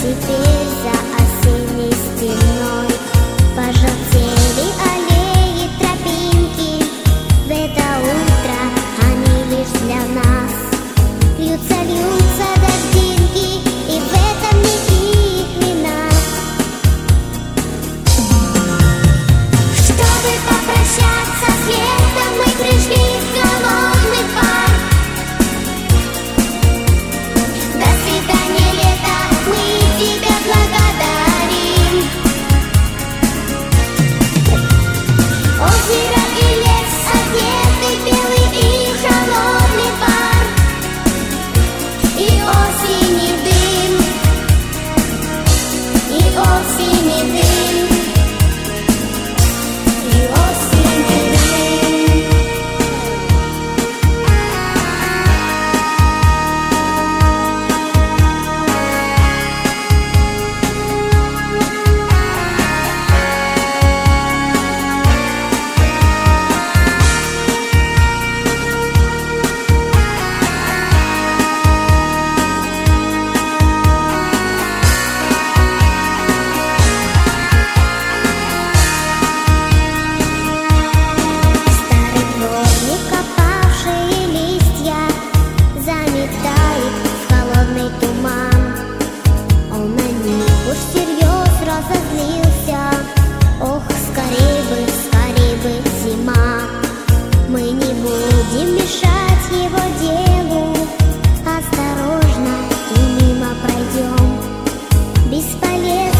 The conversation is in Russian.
Теперь за осенней стеной пожелтели аллеи, тропинки. В это утро они лишь для нас. Льются дождинки, и в этом не их вина. Чтобы попрощаться с летом, мы пришли в голодный парк. До свидания, лето, мы тебя благодарим. Озеро и лес одеты белый и холодный пар. И осенний дым, и осенний дым, и осенний дым. Старый дворник, опавшие листья заметает в холодный туман. Он на них уж всерьез разозлился. Ох, скорей бы зима. Мы не будем мешать его делу. Осторожно и мимо пройдем. Бесполезно